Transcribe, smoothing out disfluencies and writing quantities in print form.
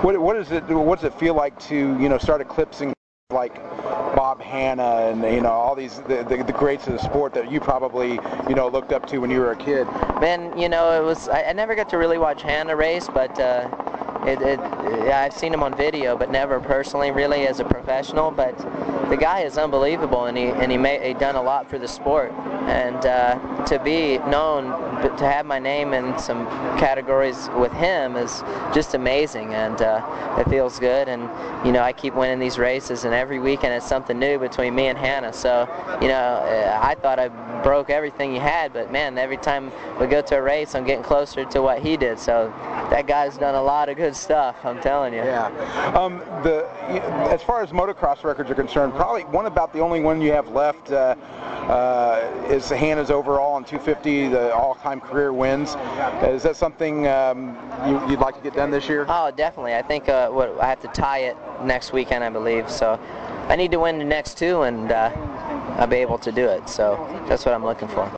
What is it? What does it feel like to start eclipsing like Bob Hanna and all these the greats of the sport that you probably looked up to when you were a kid? Man, it was I never got to really watch Hanna race, but I've seen him on video, but never personally, really, as a professional. But the guy is unbelievable, and he done a lot for the sport. And to be known, to have my name in some categories with him is just amazing, and it feels good. And I keep winning these races, and every weekend it's something new between me and Hanna. So I thought I broke everything he had, but man, every time we go to a race, I'm getting closer to what he did. So that guy's done a lot of good stuff, I'm telling you. Yeah. As far as motocross records are concerned, probably about the only one you have left is Hanna's overall on 250, the all-time career wins. Is that something you'd like to get done this year? Oh, definitely. I think I have to tie it next weekend, I believe. So I need to win the next two, and I'll be able to do it. So that's what I'm looking for.